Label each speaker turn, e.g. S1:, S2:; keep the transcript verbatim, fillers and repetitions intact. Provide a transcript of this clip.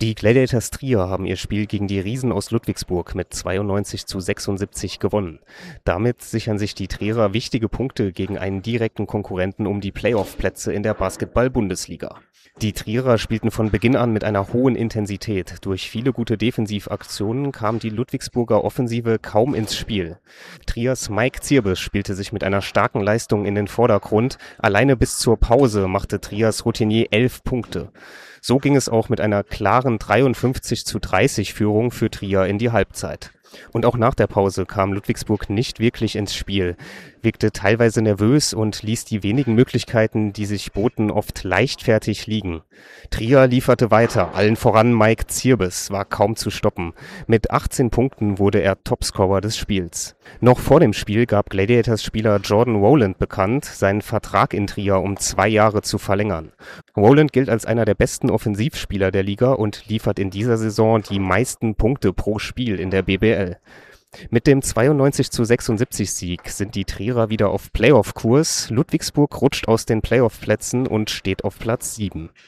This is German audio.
S1: Die Gladiators Trier haben ihr Spiel gegen die Riesen aus Ludwigsburg mit zweiundneunzig zu sechsundsiebzig gewonnen. Damit sichern sich die Trierer wichtige Punkte gegen einen direkten Konkurrenten um die Playoff-Plätze in der Basketball-Bundesliga. Die Trierer spielten von Beginn an mit einer hohen Intensität. Durch viele gute Defensivaktionen kam die Ludwigsburger Offensive kaum ins Spiel. Triers Mike Zirbes spielte sich mit einer starken Leistung in den Vordergrund. Alleine bis zur Pause machte Triers Routinier elf Punkte. So ging es auch mit einer klaren dreiundfünfzig zu dreißig Führung für Trier in die Halbzeit. Und auch nach der Pause kam Ludwigsburg nicht wirklich ins Spiel, wirkte teilweise nervös und ließ die wenigen Möglichkeiten, die sich boten, oft leichtfertig liegen. Trier lieferte weiter, allen voran Mike Zirbes, war kaum zu stoppen. Mit achtzehn Punkten wurde er Topscorer des Spiels. Noch vor dem Spiel gab Gladiators-Spieler Jordan Rowland bekannt, seinen Vertrag in Trier um zwei Jahre zu verlängern. Rowland gilt als einer der besten Offensivspieler der Liga und liefert in dieser Saison die meisten Punkte pro Spiel in der B B L. Mit dem zweiundneunzig zu sechsundsiebzig Sieg sind die Trierer wieder auf Playoff-Kurs. Ludwigsburg rutscht aus den Playoff-Plätzen und steht auf Platz sieben.